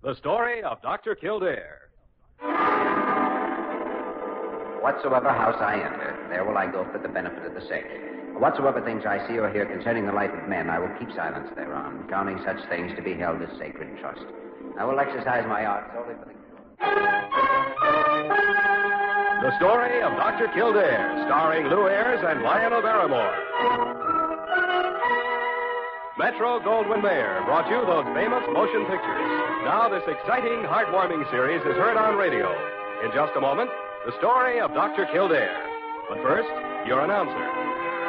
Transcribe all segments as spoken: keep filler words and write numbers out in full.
The story of Doctor Kildare. Whatsoever house I enter, there will I go for the benefit of the sick. Whatsoever things I see or hear concerning the life of men, I will keep silence thereon, counting such things to be held as sacred trust. I will exercise my art solely for the... The story of Doctor Kildare, starring Lou Ayres and Lionel Barrymore. Metro Goldwyn Mayer brought you those famous motion pictures. Now this exciting, heartwarming series is heard on radio. In just a moment, the story of Doctor Kildare. But first, your announcer.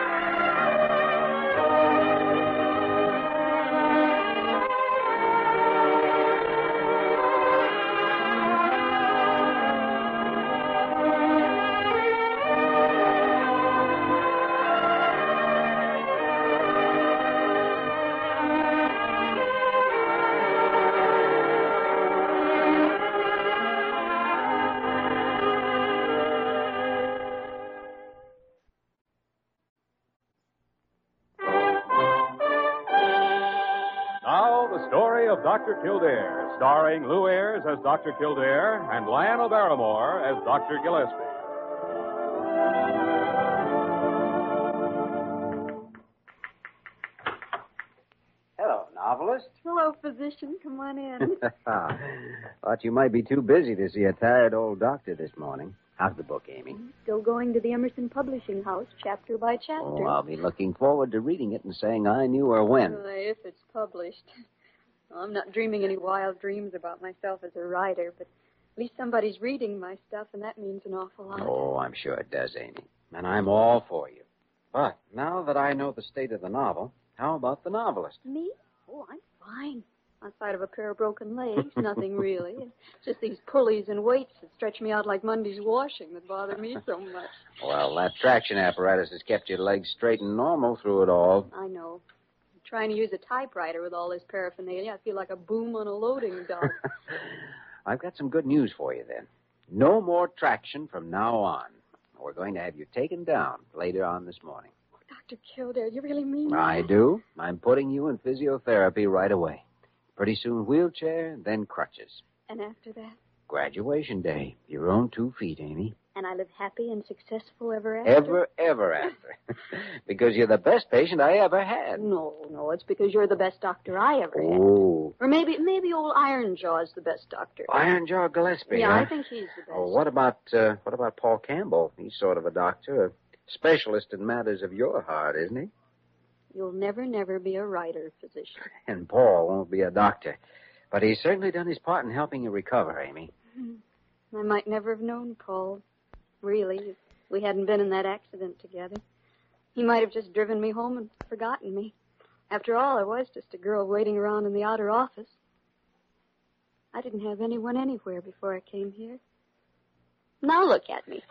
Doctor Kildare, starring Lou Ayres as Doctor Kildare and Lionel Barrymore as Doctor Gillespie. Hello, novelist. Hello, physician. Come on in. Thought you might be too busy to see a tired old doctor this morning. How's the book, Amy? Still going to the Emerson Publishing House, chapter by chapter. Oh, I'll be looking forward to reading it and saying I knew or when. Uh, if it's published. Well, I'm not dreaming any wild dreams about myself as a writer, but at least somebody's reading my stuff, and that means an awful lot. Oh, I'm sure it does, Amy. And I'm all for you. But now that I know the state of the novel, how about the novelist? Me? Oh, I'm fine. Outside of a pair of broken legs, nothing really. It's just these pulleys and weights that stretch me out like Monday's washing that bother me so much. Well, that traction apparatus has kept your legs straight and normal through it all. I know. Trying to use a typewriter with all this paraphernalia, I feel like a boom on a loading dock. I've got some good news for you, then. No more traction from now on. We're going to have you taken down later on this morning. Oh, Doctor Kildare, you really mean that? I do. I'm putting you in physiotherapy right away. Pretty soon wheelchair, then crutches. And after that? Graduation day. Your own two feet, Amy. And I live happy and successful ever after? Ever, ever after. Because you're the best patient I ever had. No, no, it's because you're the best doctor I ever had. Oh. Or maybe maybe old Ironjaw's the best doctor. Ironjaw Gillespie, Yeah, huh? I think he's the best. Oh, what about, uh, what about Paul Campbell? He's sort of a doctor, a specialist in matters of your heart, isn't he? You'll never, never be a writer, physician. And Paul won't be a doctor. But he's certainly done his part in helping you recover, Amy. I might never have known Paul. Really, if we hadn't been in that accident together. He might have just driven me home and forgotten me. After all, I was just a girl waiting around in the outer office. I didn't have anyone anywhere before I came here. Now look at me.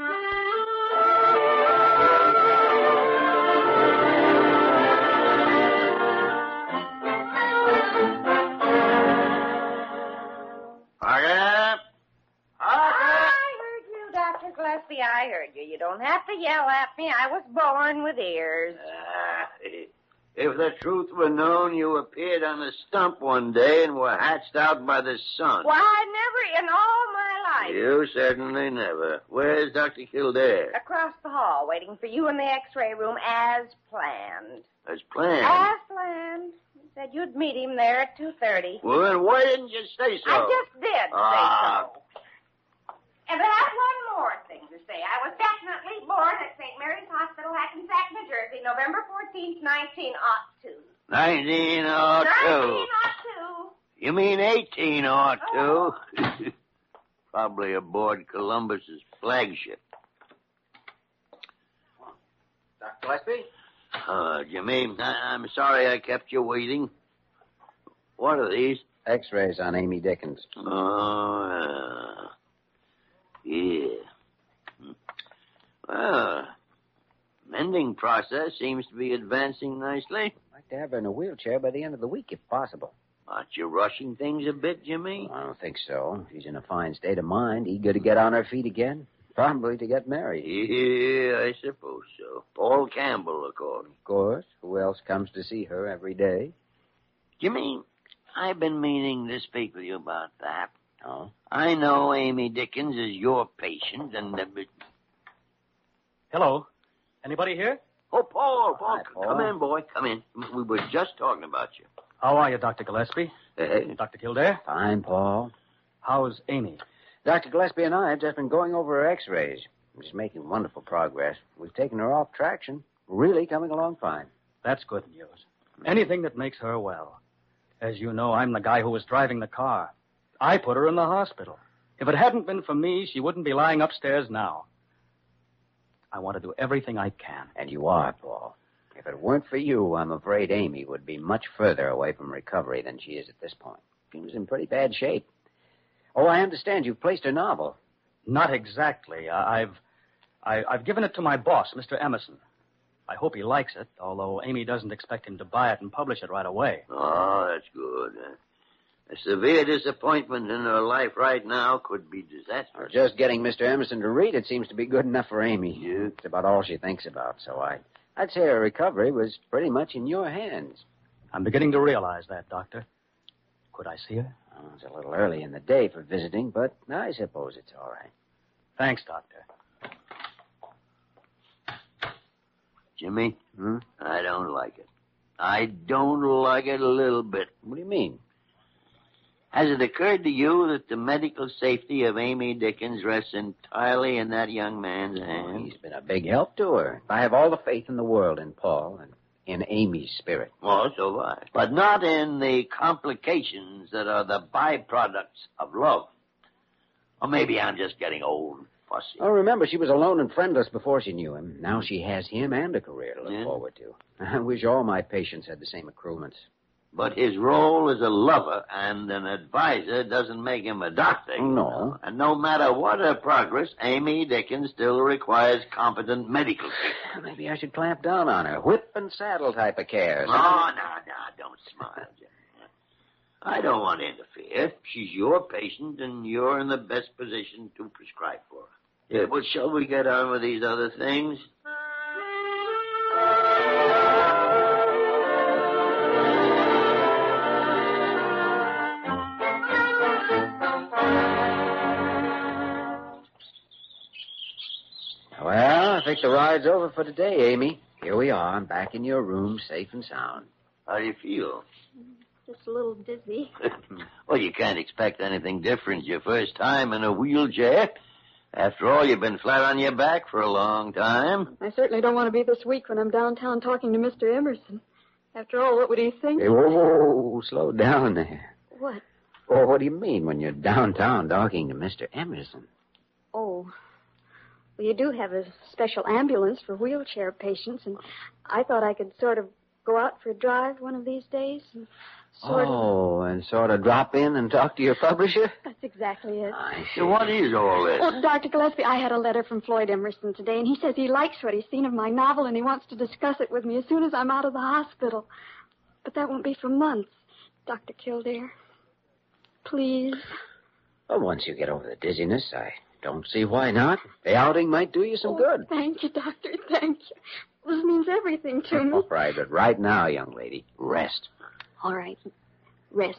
Gillespie, I heard you. You don't have to yell at me. I was born with ears. Ah, if the truth were known, you appeared on a stump one day and were hatched out by the sun. Why, never in all my life. You certainly never. Where's Doctor Kildare? Across the hall, waiting for you in the X-ray room as planned. As planned? As planned. You said you'd meet him there at two thirty. Well, then why didn't you say so? I just did Ah. say so. And I have one more thing to say. I was definitely born at Saint Mary's Hospital, Hackensack, New Jersey, November fourteenth, nineteen oh two. nineteen oh two. nineteen oh two. You mean eighteen oh two? Oh. Probably aboard Columbus's flagship. Doctor Gillespie? Uh, Jimmy, I- I'm sorry I kept you waiting. What are these? X-rays on Amy Dickens. Oh, uh, yeah. Well, mending process seems to be advancing nicely. I'd like to have her in a wheelchair by the end of the week, if possible. Aren't you rushing things a bit, Jimmy? I don't think so. She's in a fine state of mind, eager to get on her feet again. Probably to get married. Yeah, I suppose so. Paul Campbell, of course. Of course. Who else comes to see her every day? Jimmy, I've been meaning to speak with you about that. Oh? I know Amy Dickens is your patient, and... Uh, Hello. Anybody here? oh, Paul, Paul, Hi, Paul. come in, boy, come in. We were just talking about you. How are you, Doctor Gillespie? Uh, Doctor Kildare? Fine, Paul. How's Amy? Doctor Gillespie and I have just been going over her x-rays. She's making wonderful progress. We've taken her off traction. Really coming along fine. That's good news. Anything that makes her well. As you know, I'm the guy who was driving the car. I put her in the hospital. If it hadn't been for me, she wouldn't be lying upstairs now. I want to do everything I can. And you are, Paul. If it weren't for you, I'm afraid Amy would be much further away from recovery than she is at this point. She was in pretty bad shape. Oh, I understand you've placed her novel. Not exactly. I- I've, I- I've given it to my boss, Mister Emerson. I hope he likes it, although Amy doesn't expect him to buy it and publish it right away. Oh, that's good. Uh, a severe disappointment in her life right now could be disastrous. Just getting Mister Emerson to read it seems to be good enough for Amy. Yeah. It's about all she thinks about, so I, I'd say her recovery was pretty much in your hands. I'm beginning to realize that, Doctor. Could I see her? Oh, it's a little early in the day for visiting, but I suppose it's all right. Thanks, Doctor. Jimmy, Hmm? I don't like it. I don't like it a little bit. What do you mean? Has it occurred to you that the medical safety of Amy Dickens rests entirely in that young man's Oh, hands? he's been a big help to her. I have all the faith in the world in Paul and in Amy's spirit. Well, so have I. But not in the complications that are the byproducts of love. Or maybe I'm just getting old and fussy. Oh, remember, she was alone and friendless before she knew him. Now she has him and a career to look Yeah. forward to. I wish all my patients had the same accruements. But his role as a lover and an advisor doesn't make him a doctor. you No. know. And no matter what her progress, Amy Dickens still requires competent medical care. Maybe I should clamp down on her. Whip and saddle type of care. No, no, no, don't smile, Jimmy. I don't want to interfere. She's your patient, and you're in the best position to prescribe for her. Yeah, but shall we get on with these other things? Well, I think the ride's over for today, Amy. Here we are. I'm back in your room, safe and sound. How do you feel? Just a little dizzy. Well, you can't expect anything different your first time in a wheelchair. After all, you've been flat on your back for a long time. I certainly don't want to be this weak when I'm downtown talking to Mister Emerson. After all, what would he think? Hey, whoa, whoa, whoa, slow down there. What? Oh, what do you mean when you're downtown talking to Mister Emerson? Oh. Well, you do have a special ambulance for wheelchair patients, and I thought I could sort of go out for a drive one of these days and sort of... Oh, and sort of drop in and talk to your publisher? That's exactly it. I see. So what is all this? Oh, Doctor Gillespie, I had a letter from Floyd Emerson today, and he says he likes what he's seen of my novel, and he wants to discuss it with me as soon as I'm out of the hospital. But that won't be for months, Doctor Kildare. Please. Well, once you get over the dizziness, I don't see why not. The outing might do you some Oh, good. Thank you, Doctor. Thank you. This means everything to me. All right, but right now, young lady, rest. All right. Rest.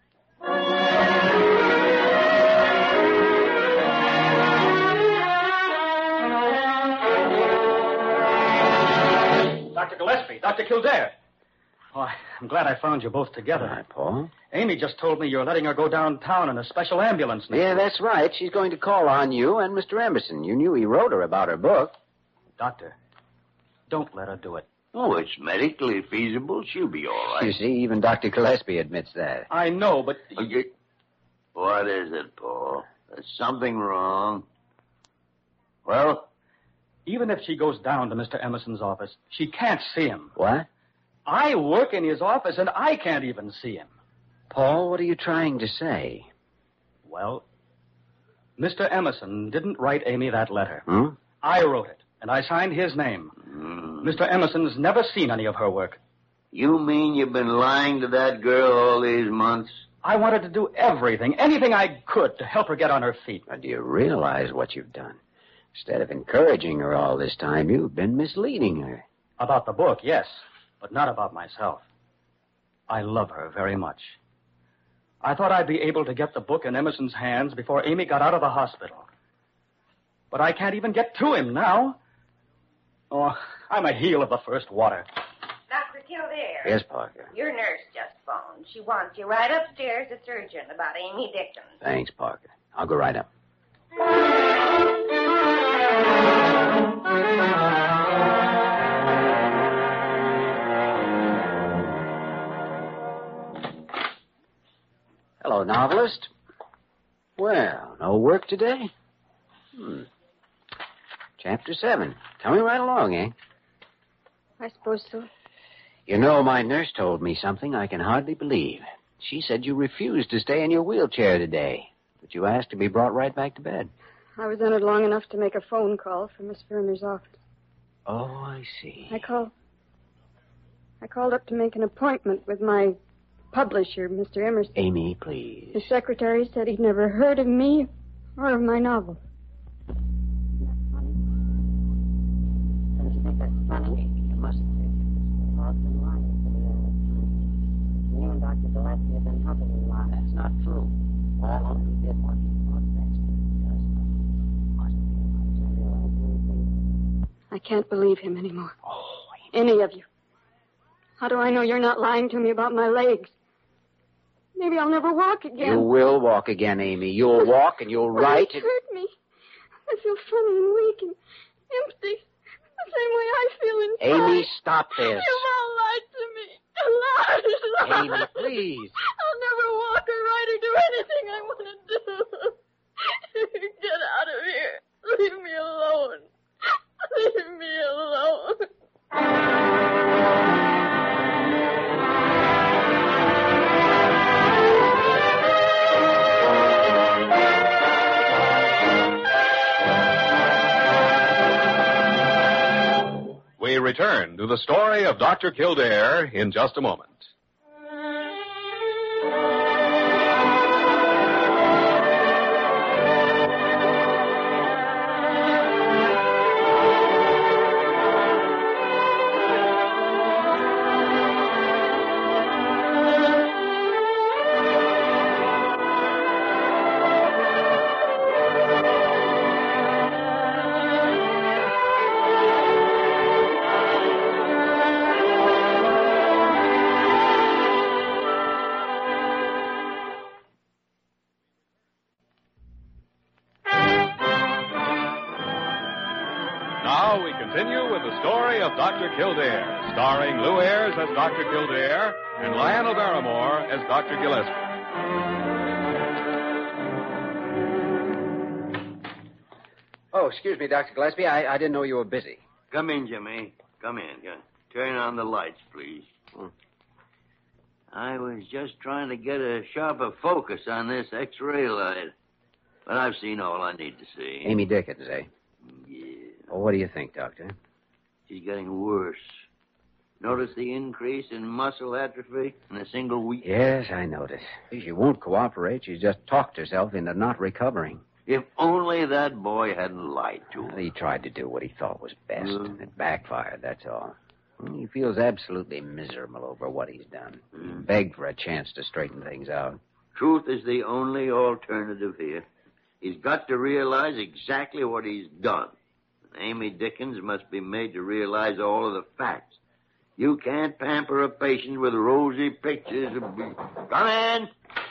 Doctor Gillespie, Doctor Kildare. Oh, I'm glad I found you both together. All right, Paul. Amy just told me you're letting her go downtown in a special ambulance now. Yeah, that's right. She's going to call on you and Mister Emerson. You knew he wrote her about her book. Doctor, don't let her do it. Oh, it's medically feasible. She'll be all right. You see, even Doctor Gillespie admits that. I know, but... Okay. What is it, Paul? There's something wrong. Well? Even if she goes down to Mister Emerson's office, she can't see him. What? I work in his office, and I can't even see him. Paul, what are you trying to say? Well, Mister Emerson didn't write Amy that letter. Hmm? I wrote it, and I signed his name. Mm. Mister Emerson's never seen any of her work. You mean you've been lying to that girl all these months? I wanted to do everything, anything I could to help her get on her feet. Now, do you realize what you've done? Instead of encouraging her all this time, you've been misleading her. About the book, yes, but not about myself. I love her very much. I thought I'd be able to get the book in Emerson's hands before Amy got out of the hospital. But I can't even get to him now. Oh, I'm a heel of the first water. Doctor Kildare. Yes, Parker. Your nurse just phoned. She wants you right upstairs. It's urgent about Amy Dickens. Thanks, Parker. I'll go right up. Hello, novelist. Well, no work today? Hmm. Chapter seven. Coming right along, eh? I suppose so. You know, my nurse told me something I can hardly believe. She said you refused to stay in your wheelchair today, but you asked to be brought right back to bed. I was in it long enough to make a phone call from Miss Verner's office. Oh, I see. I called. I called up to make an appointment with my publisher, Mister Emerson. Amy, please. The secretary said he'd never heard of me or of my novel. You mustn't take it. That's not true. I can't believe him anymore. Oh, Any of you. How do I know you're not lying to me about my legs? Maybe I'll never walk again. you will walk again, Amy. You'll walk and you'll write. It hurt me. I feel funny and weak and empty. The same way I feel inside. Amy, stop this. You've all lied to me. Lies, lies. Amy, please. I'll never walk or write or do anything I want to do. Get out of here. Leave me alone. Leave me alone. We return to the story of Doctor Kildare in just a moment. Now we continue with the story of Doctor Kildare, starring Lou Ayres as Doctor Kildare and Lionel Barrymore as Doctor Gillespie. Oh, excuse me, Doctor Gillespie. I, I didn't know you were busy. Come in, Jimmy. Come in. Come. Turn on the lights, please. Hmm. I was just trying to get a sharper focus on this X-ray light. But I've seen all I need to see. Amy Dickens, eh? Yeah. Well, what do you think, Doctor? She's getting worse. Notice the increase in muscle atrophy in a single week? Yes, I noticed. She won't cooperate. She's just talked herself into not recovering. If only that boy hadn't lied to her. He tried to do what he thought was best. Mm. It backfired, that's all. He feels absolutely miserable over what he's done. He Mm. begged for a chance to straighten things out. Truth is the only alternative here. He's got to realize exactly what he's done. Amy Dickens must be made to realize all of the facts. You can't pamper a patient with rosy pictures of... Come in!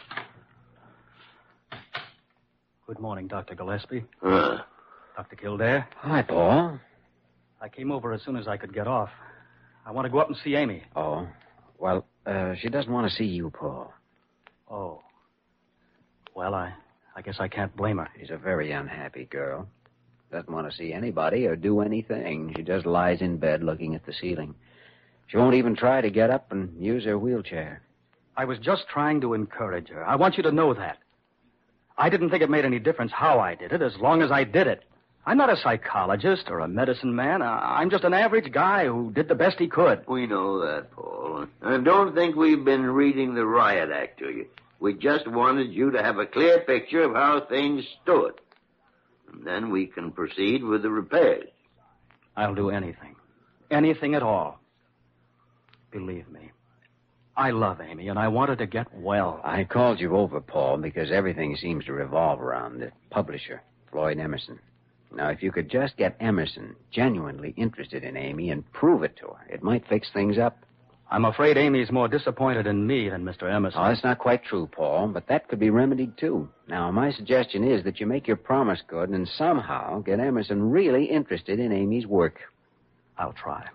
Good morning, Doctor Gillespie. Uh, Doctor Kildare. Hi, Paul. I came over as soon as I could get off. I want to go up and see Amy. Oh, well, uh, she doesn't want to see you, Paul. Oh. Well, I, I guess I can't blame her. She's a very unhappy girl. Doesn't want to see anybody or do anything. She just lies in bed looking at the ceiling. She won't even try to get up and use her wheelchair. I was just trying to encourage her. I want you to know that. I didn't think it made any difference how I did it, as long as I did it. I'm not a psychologist or a medicine man. I- I'm just an average guy who did the best he could. we know that, Paul. And don't think we've been reading the riot act to you. We just wanted you to have a clear picture of how things stood. And then we can proceed with the repairs. I'll do anything. Anything at all. Believe me. I love Amy, and I want her to get well. I called you over, Paul, because everything seems to revolve around the publisher, Floyd Emerson. Now, if you could just get Emerson genuinely interested in Amy and prove it to her, it might fix things up. I'm afraid Amy's more disappointed in me than Mister Emerson. Oh, that's not quite true, Paul, but that could be remedied, too. Now, my suggestion is that you make your promise good and somehow get Emerson really interested in Amy's work. I'll try.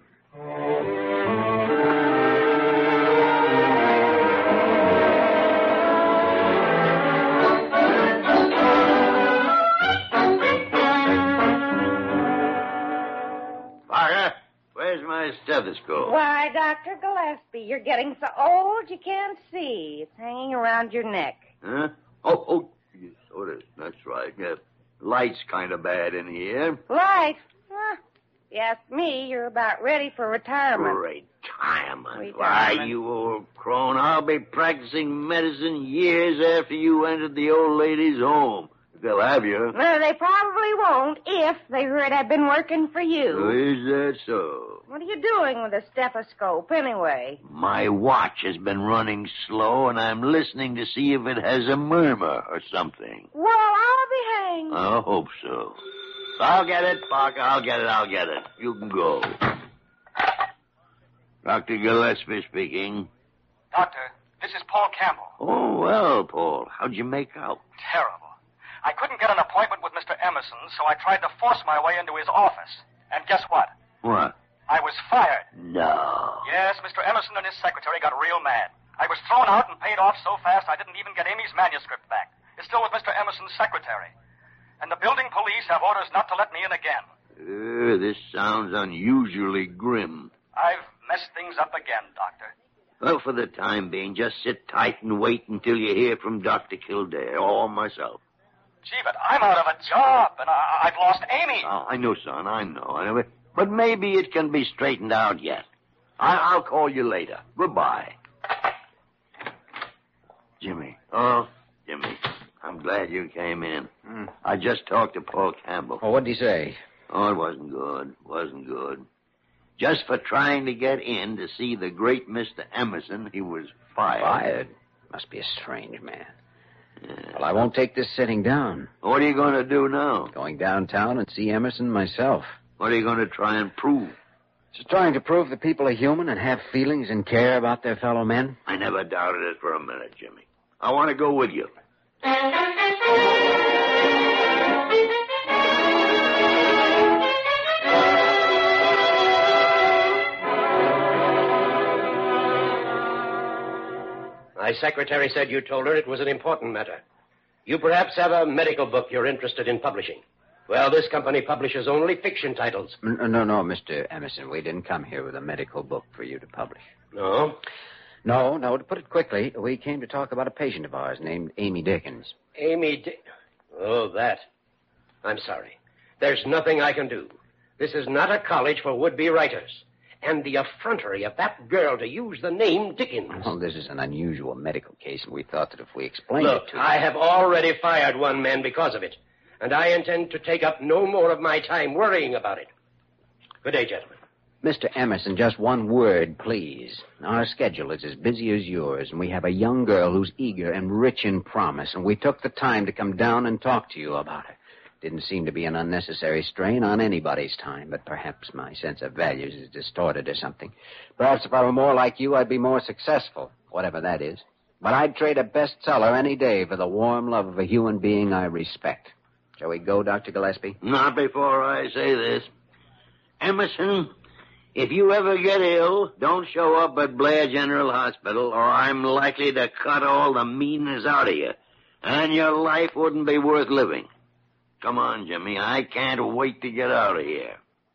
Parker, where's my stethoscope? Why, Doctor Gillespie, you're getting so old you can't see. It's hanging around your neck. Huh? Oh, oh, yes, oh, it is. That's right. Yeah. Light's kind of bad in here. Light? Huh. You ask me, you're about ready for retirement. Retirement? Retirement. Why, you old crone, I'll be practicing medicine years after you entered the old lady's home. They'll have you. No, they probably won't if they heard I've been working for you. Oh, is that so? What are you doing with a stethoscope, anyway? My watch has been running slow, and I'm listening to see if it has a murmur or something. Well, I'll be hanged. I hope so. I'll get it, Parker. I'll get it. I'll get it. You can go. Doctor Gillespie speaking. Doctor, this is Paul Campbell. Oh, well, Paul. How'd you make out? Terrible. I couldn't get an appointment with Mister Emerson, so I tried to force my way into his office. And guess what? What? I was fired. No. Yes, Mister Emerson and his secretary got real mad. I was thrown out and paid off so fast I didn't even get Amy's manuscript back. It's still with Mister Emerson's secretary. And the building police have orders not to let me in again. Uh, this sounds unusually grim. I've messed things up again, Doctor. Well, for the time being, just sit tight and wait until you hear from Doctor Kildare or myself. Gee, but I'm out of a job, and I- I've lost Amy. Oh, I know, son. I know. I know. But maybe it can be straightened out yet. I- I'll call you later. Goodbye. Jimmy. Oh, Jimmy. I'm glad you came in. Hmm. I just talked to Paul Campbell. Well, what'd he say? Oh, it wasn't good. Wasn't good. Just for trying to get in to see the great Mister Emerson, he was fired. Fired? Must be a strange man. Yeah. Well, I won't take this sitting down. What are you going to do now? Going downtown and see Emerson myself. What are you going to try and prove? Just trying to prove that people are human and have feelings and care about their fellow men. I never doubted it for a minute, Jimmy. I want to go with you. My secretary said you told her it was an important matter. You perhaps have a medical book you're interested in publishing. Well, this company publishes only fiction titles. No, no, no, Mister Emerson. We didn't come here with a medical book for you to publish. No? No, no, to put it quickly, we came to talk about a patient of ours named Amy Dickens. Amy Di- Oh, that. I'm sorry. There's nothing I can do. This is not a college for would-be writers. And the effrontery of that girl to use the name Dickens. Well, this is an unusual medical case, and we thought that if we explained Look, it to you... I have already fired one man because of it. And I intend to take up no more of my time worrying about it. Good day, gentlemen. Mister Emerson, just one word, please. Our schedule is as busy as yours, and we have a young girl who's eager and rich in promise, and we took the time to come down and talk to you about her. Didn't seem to be an unnecessary strain on anybody's time, but perhaps my sense of values is distorted or something. Perhaps if I were more like you, I'd be more successful, whatever that is. But I'd trade a bestseller any day for the warm love of a human being I respect. Shall we go, Doctor Gillespie? Not before I say this. Emerson, if you ever get ill, don't show up at Blair General Hospital, or I'm likely to cut all the meanness out of you, and your life wouldn't be worth living. Come on, Jimmy. I can't wait to get out of here.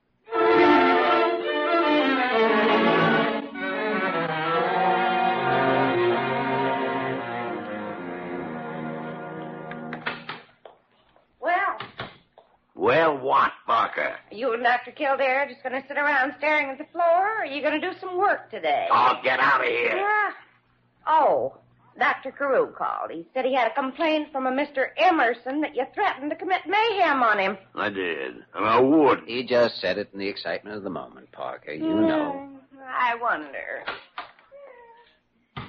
Well, Well, what, Parker? are you and Doctor Kildare just going to sit around staring at the floor, or are you going to do some work today? Oh, get out of here. Yeah. Oh, Doctor Carew called. He said he had a complaint from a Mister Emerson that you threatened to commit mayhem on him. I did. And I would. He just said it in the excitement of the moment, Parker. You know. Hmm, I wonder.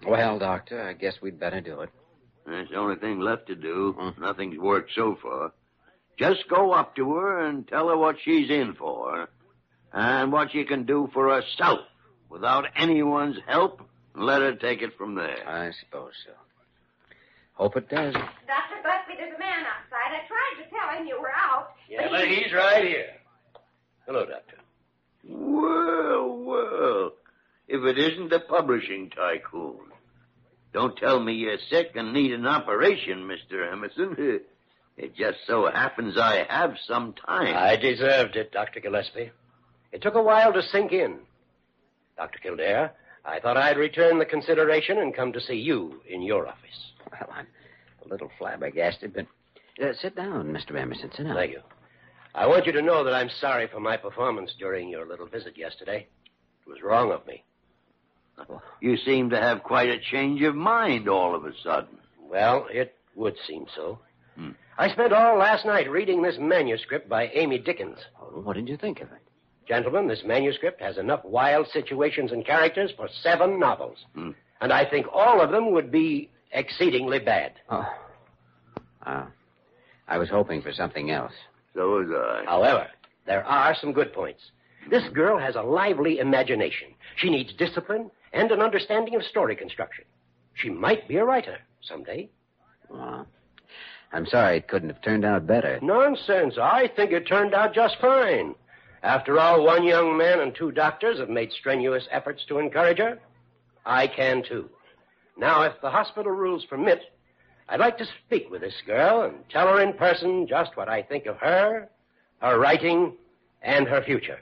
Well, Doctor, I guess we'd better do it. That's the only thing left to do. Mm. Nothing's worked so far. Just go up to her and tell her what she's in for and what she can do for herself without anyone's help, and let her take it from there. I suppose so. Hope it does. Doctor Gillespie, there's a man outside. I tried to tell him you were out. Yeah, but he's right here. Hello, Doctor. Well, well. If it isn't the publishing tycoon. Don't tell me you're sick and need an operation, Mister Emerson. It just so happens I have some time. I deserved it, Doctor Gillespie. It took a while to sink in. Doctor Kildare, I thought I'd return the consideration and come to see you in your office. Well, I'm a little flabbergasted, but uh, sit down, Mister Emerson. Sit down. Thank you. I want you to know that I'm sorry for my performance during your little visit yesterday. It was wrong of me. You seem to have quite a change of mind all of a sudden. Well, it would seem so. Hmm. I spent all last night reading this manuscript by Amy Dickens. Oh, what did you think of it? Gentlemen, this manuscript has enough wild situations and characters for seven novels. Hmm. And I think all of them would be exceedingly bad. Oh. Uh, I was hoping for something else. So was I. However, there are some good points. This girl has a lively imagination. She needs discipline and an understanding of story construction. She might be a writer someday. Well, I'm sorry it couldn't have turned out better. Nonsense. I think it turned out just fine. After all, one young man and two doctors have made strenuous efforts to encourage her. I can, too. Now, if the hospital rules permit, I'd like to speak with this girl and tell her in person just what I think of her, her writing, and her future.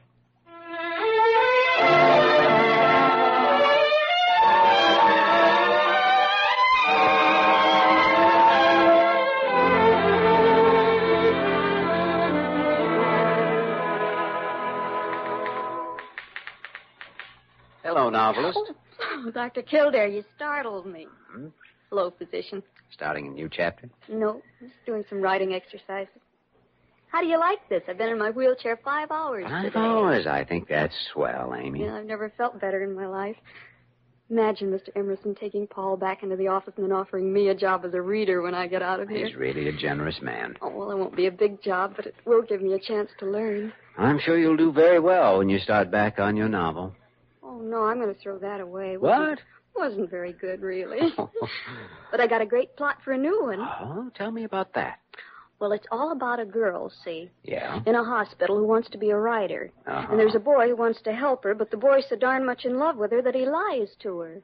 Hello, novelist. Oh, Doctor Kildare, you startled me. Hmm? Hello, physician. Starting a new chapter? No, just doing some writing exercises. How do you like this? I've been in my wheelchair five hours Five today. hours? I think that's swell, Amy. Yeah, I've never felt better in my life. Imagine Mister Emerson taking Paul back into the office and then offering me a job as a reader when I get out of here. He's really a generous man. Oh, well, it won't be a big job, but it will give me a chance to learn. I'm sure you'll do very well when you start back on your novel. Oh, no, I'm going to throw that away. What? Wasn't, wasn't very good, really. But I got a great plot for a new one. Oh, tell me about that. Well, it's all about a girl, see, Yeah? in a hospital who wants to be a writer. Uh-huh. And there's a boy who wants to help her, but the boy's so darn much in love with her that he lies to her.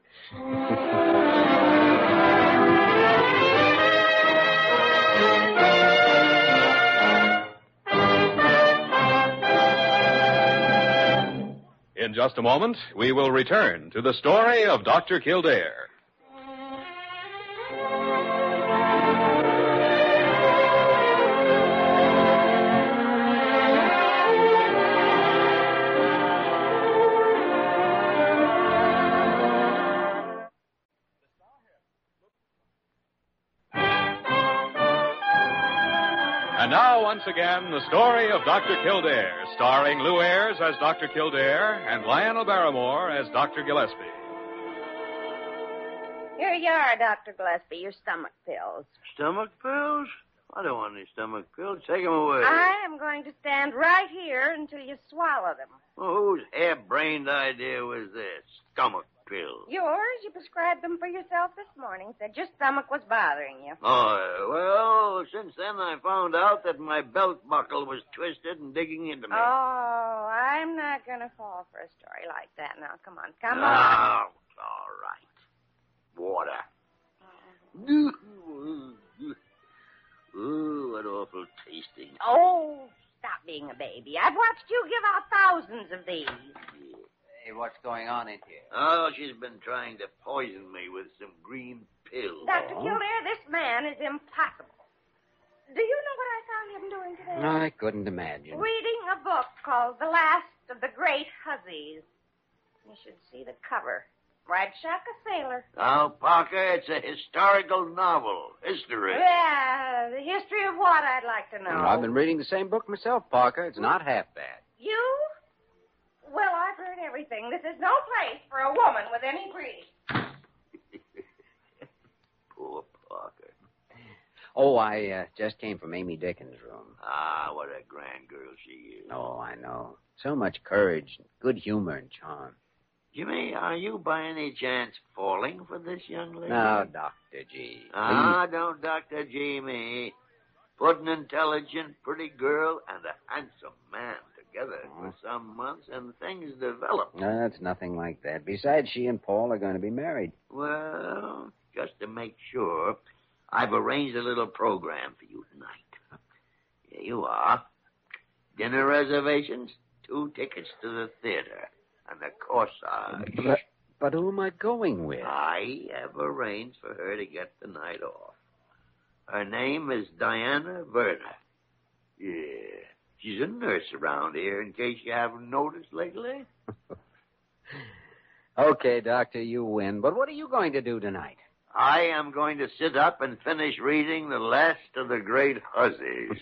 In just a moment, we will return to the story of Doctor Kildare. And now, once again, the story of Doctor Kildare, starring Lou Ayres as Doctor Kildare and Lionel Barrymore as Doctor Gillespie. Here you are, Doctor Gillespie, your stomach pills. Stomach pills? I don't want any stomach pills. Take them away. I am going to stand right here until you swallow them. Well, whose hair-brained idea was this? Stomach pills. Yours? You prescribed them for yourself this morning. Said your stomach was bothering you. Oh, well, since then I found out that my belt buckle was twisted and digging into me. Oh, I'm not going to fall for a story like that now. Come on, come Oh, on. all right. Water. Ooh, what awful tasting. Oh, stop being a baby. I've watched you give out thousands of these. Hey, what's going on in here? Oh, she's been trying to poison me with some green pills. Doctor Kildare, this man is impossible. Do you know what I found him doing today? I couldn't imagine. Reading a book called The Last of the Great Hussies. You should see the cover. Bradshaw a sailor. Now, Parker, it's a historical novel. History. Yeah, the history of what, I'd like to know. Well, I've been reading the same book myself, Parker. It's not half bad. You? Well, I've heard everything. This is no place for a woman with any breeding. Oh, I uh, just came from Amy Dickens' room. Ah, what a grand girl she is. Oh, I know. So much courage, good humor, and charm. Jimmy, are you by any chance falling for this young lady? No, Doctor G. Ah, don't Doctor G me. Put an intelligent, pretty girl and a handsome man together for some months, and things develop. No, it's nothing like that. Besides, she and Paul are going to be married. Well, just to make sure, I've arranged a little program for you tonight. Here you are. Dinner reservations, two tickets to the theater, and a corsage. But, but who am I going with? I have arranged for her to get the night off. Her name is Diana Werner. Yeah, she's a nurse around here, in case you haven't noticed lately. Okay, Doctor, you win. But what are you going to do tonight? I am going to sit up and finish reading the last of the great hussies.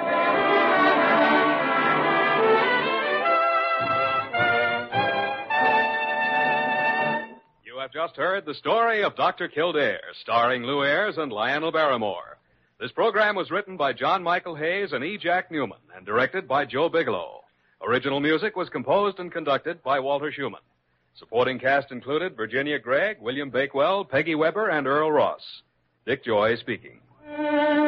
You have just heard the story of Doctor Kildare, starring Lou Ayres and Lionel Barrymore. This program was written by John Michael Hayes and E. Jack Newman and directed by Joe Bigelow. Original music was composed and conducted by Walter Schumann. Supporting cast included Virginia Gregg, William Bakewell, Peggy Weber, and Earl Ross. Dick Joy speaking.